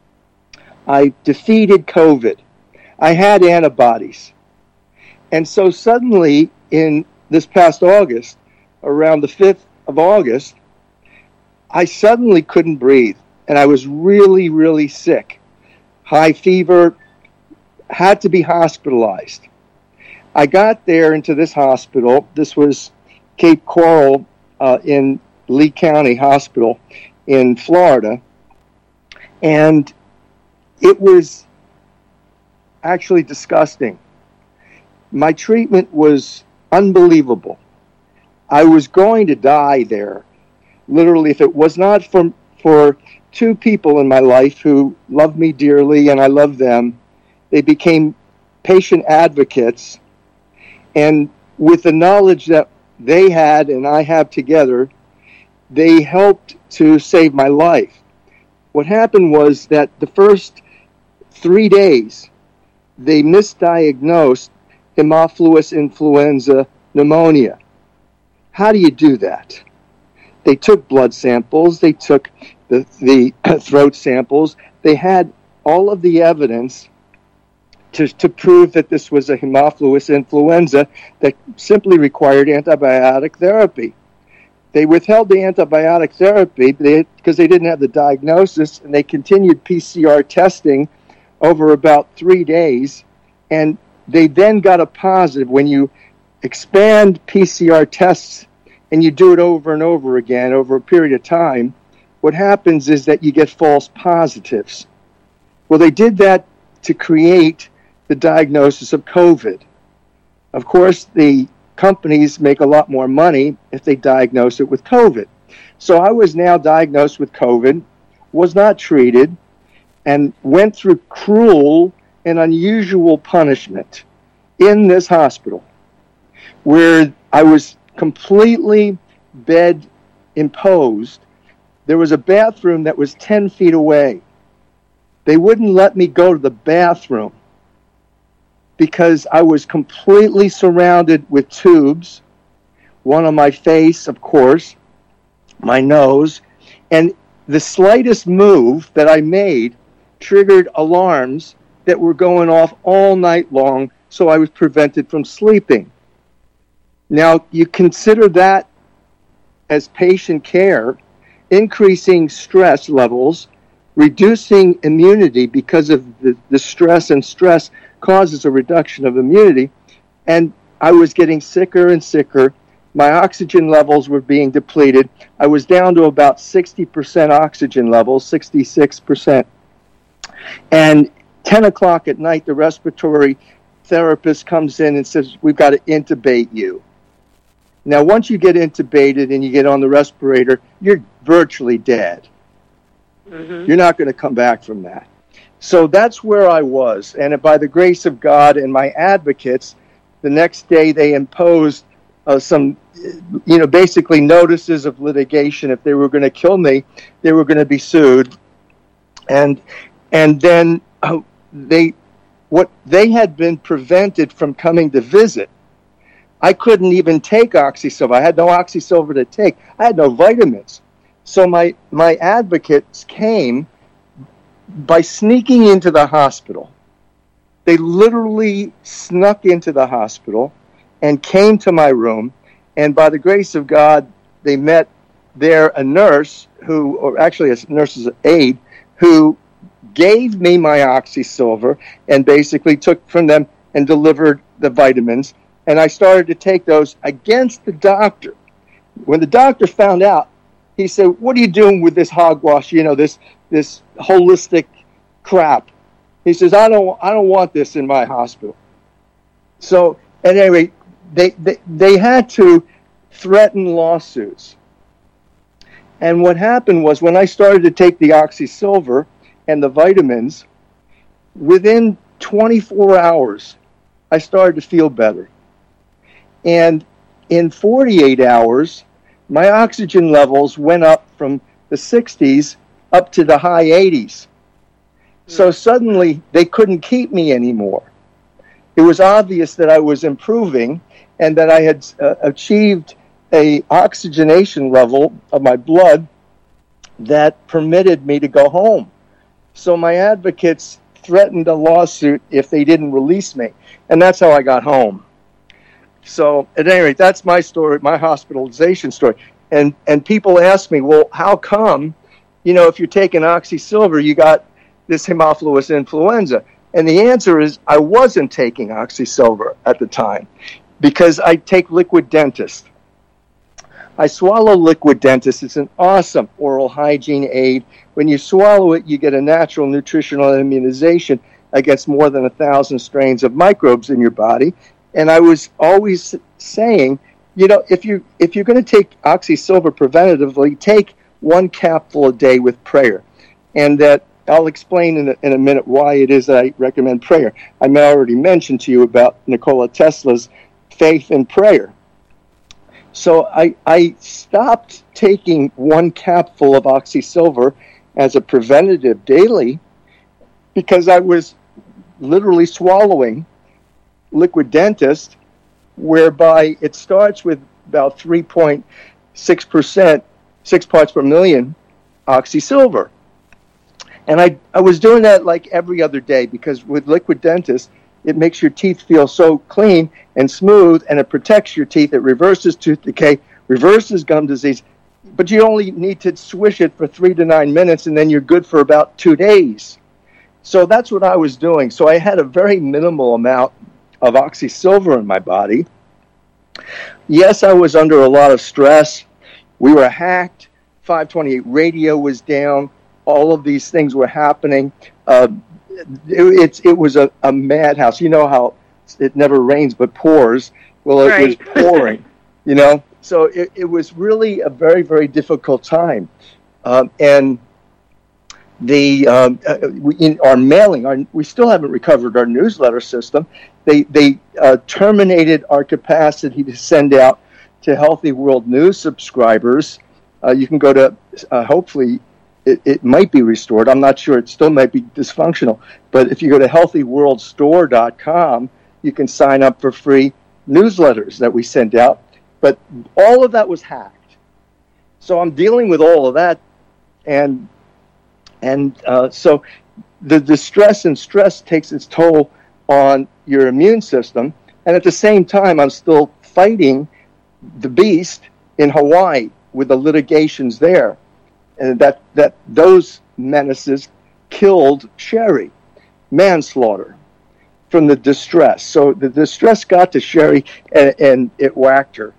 I defeated COVID. I had antibodies. And so suddenly, in this past August, around the fifth of August, I suddenly couldn't breathe. And I was really, really sick. High fever, had to be hospitalized. I got there into this hospital. This was Cape Coral uh, in Lee County Hospital in Florida. And it was actually disgusting. My treatment was unbelievable. I was going to die there. Literally, if it was not for, for two people in my life who love me dearly, and I love them. They became patient advocates, and with the knowledge that they had and I have together, they helped to save my life. What happened was that the first three days, they misdiagnosed Haemophilus influenza pneumonia. How do you do that? They took blood samples, they took the, the throat samples, they had all of the evidence to, to prove that this was a Haemophilus influenza that simply required antibiotic therapy. They withheld the antibiotic therapy because they, they didn't have the diagnosis, and they continued P C R testing over about three days, and they then got a positive. When you expand P C R tests and you do it over and over again over a period of time, what happens is that you get false positives. Well, they did that to create the diagnosis of COVID. Of course, the companies make a lot more money if they diagnose it with COVID. So I was now diagnosed with COVID, was not treated, and went through cruel and unusual punishment in this hospital, where I was completely bed imposed. There was a bathroom that was ten feet away. They wouldn't let me go to the bathroom because I was completely surrounded with tubes, one on my face, of course, my nose, and the slightest move that I made triggered alarms that were going off all night long, so I was prevented from sleeping. Now, you consider that as patient care, increasing stress levels, reducing immunity because of the, the stress, and stress causes a reduction of immunity, and I was getting sicker and sicker. My oxygen levels were being depleted. I was down to about sixty percent oxygen levels, sixty-six percent. And ten o'clock at night, the respiratory therapist comes in and says, we've got to intubate you. Now, once you get intubated and you get on the respirator, you're virtually dead. Mm-hmm. You're not going to come back from that. So that's where I was. And by the grace of God and my advocates, the next day they imposed uh, some, you know, basically notices of litigation. If they were going to kill me, they were going to be sued. And and then uh, they, what they had been prevented from coming to visit. I couldn't even take Oxysilver. I had no Oxysilver to take. I had no vitamins. So my, my advocates came by sneaking into the hospital. They literally snuck into the hospital and came to my room, and by the grace of God, they met there a nurse who, or actually a nurse's aide, who gave me my Oxysilver and basically took from them and delivered the vitamins, and I started to take those against the doctor. When the doctor found out, he said, what are you doing with this hogwash, you know, this this holistic crap? He says, I don't I don't want this in my hospital. So, at any rate, they, they, they had to threaten lawsuits. And what happened was, when I started to take the Oxysilver and the vitamins, within twenty-four hours, I started to feel better. And in forty-eight hours, my oxygen levels went up from the sixties up to the high eighties. So suddenly they couldn't keep me anymore. It was obvious that I was improving and that I had uh, achieved a oxygenation level of my blood that permitted me to go home. So my advocates threatened a lawsuit if they didn't release me, and that's how I got home. So at any rate, that's my story, my hospitalization story. And and people ask me, well, how come, you know, if you're taking Oxysilver, you got this Haemophilus influenza? And the answer is, I wasn't taking Oxysilver at the time because I take Liquid Dentist. I swallow Liquid Dentist. It's an awesome oral hygiene aid. When you swallow it, you get a natural nutritional immunization against more than a thousand strains of microbes in your body. And I was always saying, you know, if you if you're going to take Oxysilver preventatively, take one capsule a day with prayer. And that I'll explain in a, in a minute why it is that I recommend prayer. I may already mentioned to you about Nikola Tesla's faith in prayer. So I, I stopped taking one capful of OxySilver as a preventative daily because I was literally swallowing Liquid Dentist, whereby it starts with about three point six percent, six parts per million OxySilver. And I, I was doing that like every other day because with Liquid Dentist, it makes your teeth feel so clean and smooth, and it protects your teeth. It reverses tooth decay, reverses gum disease, but you only need to swish it for three to nine minutes, and then you're good for about two days. So that's what I was doing. So I had a very minimal amount of OxySilver in my body. Yes, I was under a lot of stress. We were hacked. five twenty-eight radio was down. All of these things were happening. Uh, it, it's, it was a, a madhouse. You know how it never rains but pours. Well, it right. was pouring, you know. So it, it was really a very, very difficult time. Um, and the um, uh, we, in our mailing, our, we still haven't recovered our newsletter system. They, they uh, terminated our capacity to send out to Healthy World News subscribers. Uh, you can go to, uh, hopefully, It, it might be restored. I'm not sure. It still might be dysfunctional. But if you go to healthy world store dot com, you can sign up for free newsletters that we send out. But all of that was hacked. So I'm dealing with all of that. And and uh, so the distress and stress takes its toll on your immune system. And at the same time, I'm still fighting the beast in Hawaii with the litigations there. And that, that those menaces killed Sherry, manslaughter from the distress. So the distress got to Sherry, and, and it whacked her.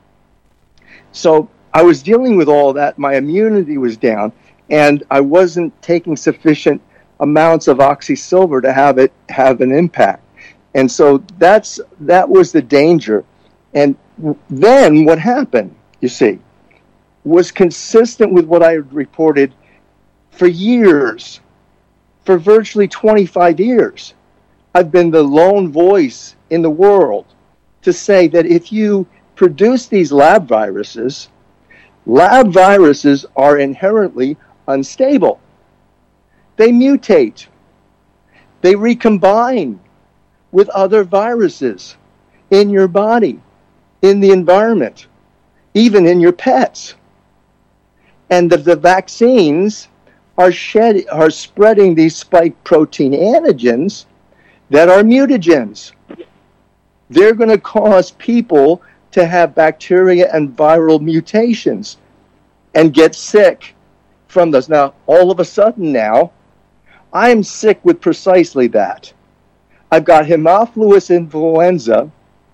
So I was dealing with all that. My immunity was down, and I wasn't taking sufficient amounts of OxySilver to have it have an impact. And so that's that was the danger. And then what happened, you see, was consistent with what I had reported for years, for virtually twenty-five years. I've been the lone voice in the world to say that if you produce these lab viruses, lab viruses are inherently unstable. They mutate. They recombine with other viruses in your body, in the environment, even in your pets. And the, the vaccines are shed, are spreading these spike protein antigens that are mutagens. They're going to cause people to have bacteria and viral mutations and get sick from those. Now, all of a sudden now, I'm sick with precisely that. I've got Haemophilus influenza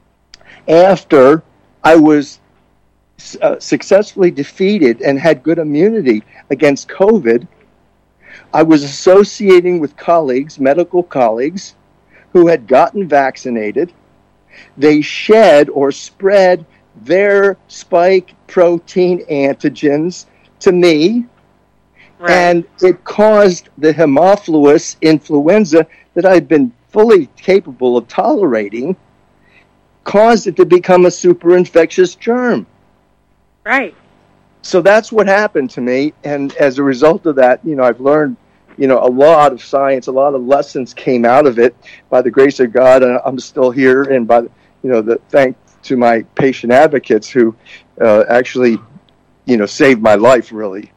after I was Uh, successfully defeated and had good immunity against COVID. I was associating with colleagues, medical colleagues, who had gotten vaccinated. They shed or spread their spike protein antigens to me, right. And it caused the Haemophilus influenza that I'd been fully capable of tolerating, caused it to become a super infectious germ. Right. So that's what happened to me, and as a result of that, you know, I've learned, you know, a lot of science, a lot of lessons came out of it by the grace of God, and I'm still here, and by, you know, the thanks to my patient advocates who uh, actually, you know, saved my life, really.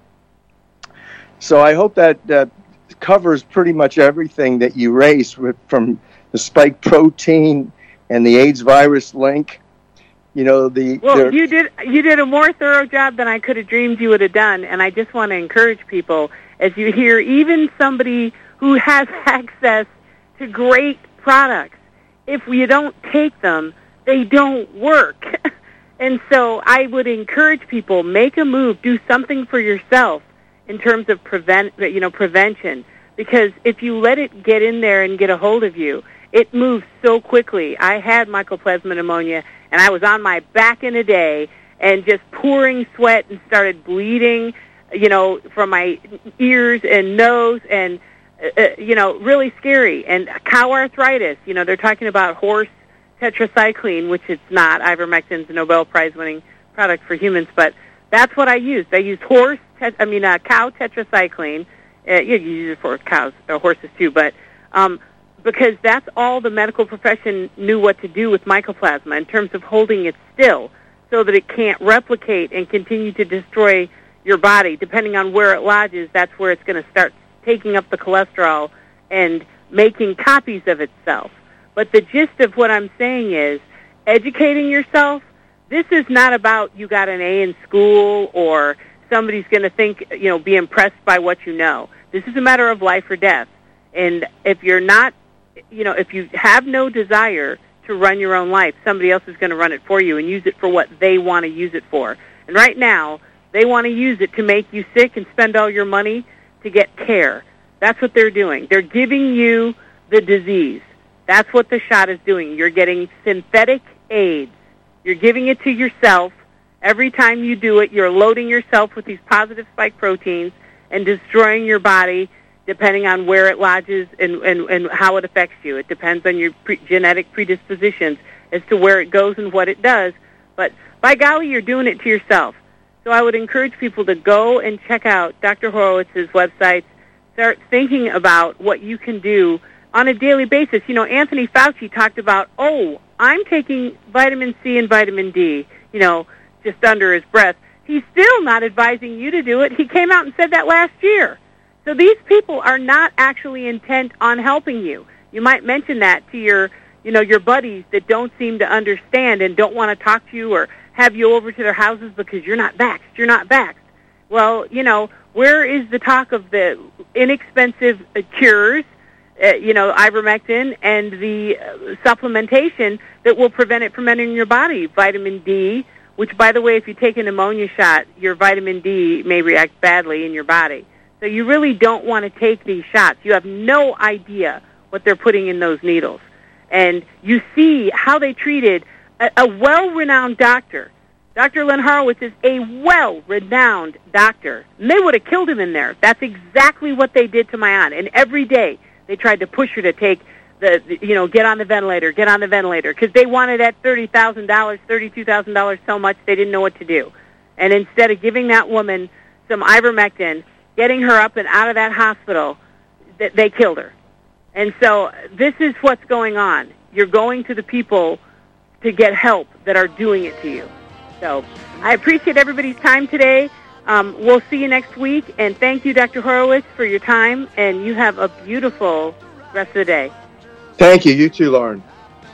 So I hope that that covers pretty much everything that you raised with, from the spike protein and the AIDS virus link. You know, the well, you did you did a more thorough job than I could have dreamed you would have done, and I just want to encourage people, as you hear, even somebody who has access to great products, if you don't take them, they don't work. And so I would encourage people, make a move, do something for yourself in terms of prevent, you know, prevention, because if you let it get in there and get a hold of you, it moves so quickly. I had mycoplasma pneumonia, and I was on my back in a day and just pouring sweat and started bleeding. you know, from my ears and nose, and, uh, you know, really scary. And cow arthritis, you know, they're talking about horse tetracycline, which it's not. Ivermectin's a Nobel Prize-winning product for humans, but that's what I used. I used horse, tet- I mean, uh, cow tetracycline. Uh, you use it for cows or horses too, but um, because that's all the medical profession knew what to do with mycoplasma in terms of holding it still so that it can't replicate and continue to destroy your body. Depending on where it lodges, that's where it's going to start taking up the cholesterol and making copies of itself. But the gist of what I'm saying is educating yourself. This is not about you got an A in school or somebody's going to think, you know, be impressed by what you know. This is a matter of life or death. And if you're not, you know, if you have no desire to run your own life, somebody else is going to run it for you and use it for what they want to use it for. And right now, they want to use it to make you sick and spend all your money to get care. That's what they're doing. They're giving you the disease. That's what the shot is doing. You're getting synthetic AIDS. You're giving it to yourself. Every time you do it, you're loading yourself with these positive spike proteins and destroying your body depending on where it lodges and, and, and how it affects you. It depends on your pre- genetic predispositions as to where it goes and what it does. But by golly, you're doing it to yourself. So I would encourage people to go and check out Doctor Horowitz's websites. Start thinking about what you can do on a daily basis. You know, Anthony Fauci talked about, oh, I'm taking vitamin C and vitamin D, you know, just under his breath. He's still not advising you to do it. He came out and said that last year. So these people are not actually intent on helping you. You might mention that to your, you know, your buddies that don't seem to understand and don't want to talk to you or have you over to their houses because you're not vaxxed, you're not vaxxed. Well, you know, where is the talk of the inexpensive uh, cures, uh, you know, ivermectin, and the uh, supplementation that will prevent it from entering your body? Vitamin D, which, by the way, if you take a pneumonia shot, your vitamin D may react badly in your body. So you really don't want to take these shots. You have no idea what they're putting in those needles. And you see how they treated a, a well-renowned doctor. Doctor Len Horowitz is a well-renowned doctor. And they would have killed him in there. That's exactly what they did to my aunt. And every day they tried to push her to take the, the you know, get on the ventilator, get on the ventilator, because they wanted that thirty thousand dollars, thirty-two thousand dollars so much they didn't know what to do. And instead of giving that woman some ivermectin, getting her up and out of that hospital, th- they killed her. And so this is what's going on. You're going to the people to get help that are doing it to you. So I appreciate everybody's time today. Um, we'll see you next week. And thank you, Doctor Horowitz, for your time. And you have a beautiful rest of the day. Thank you. You too, Lauren.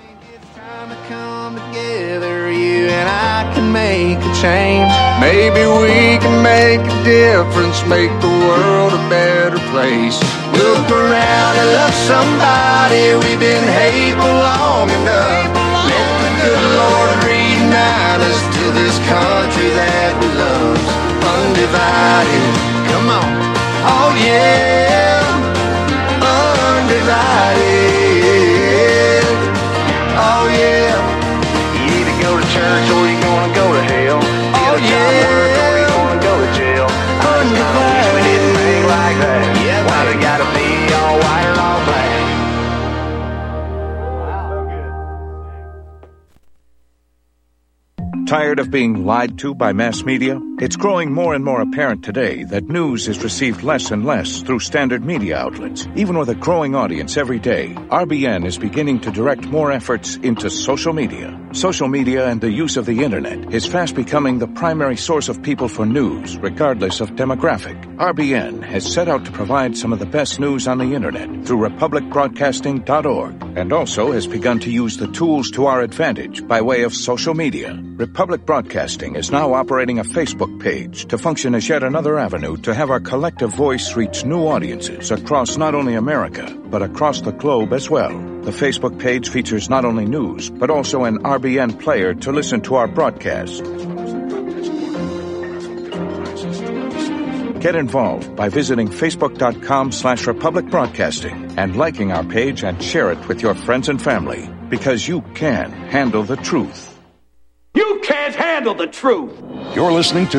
Together, you and I can make a change. Maybe we can make a difference, make the world a better place. Look around and love somebody. We've been hateful long enough. Let the good Lord reunite us to this country that we love. Undivided, come on, oh yeah, undivided, oh yeah. Church, or you gonna go to hell? Oh yeah, or you gonna go to jail? I wish we didn't think like that. Yeah, why they gotta be all white or all black? Tired of being lied to by mass media? It's growing more and more apparent today that news is received less and less through standard media outlets. Even with a growing audience every day, R B N is beginning to direct more efforts into social media. Social media and the use of the internet is fast becoming the primary source of people for news, regardless of demographic. R B N has set out to provide some of the best news on the internet through republic broadcasting dot org, and also has begun to use the tools to our advantage by way of social media. Republic Broadcasting is now operating a Facebook page to function as yet another avenue to have our collective voice reach new audiences across not only America, but across the globe as well. The Facebook page features not only news, but also an R B N player to listen to our broadcast. Get involved by visiting facebook.com slash Republic Broadcasting and liking our page and share it with your friends and family, because you can handle the truth. You can't handle the truth. You're listening to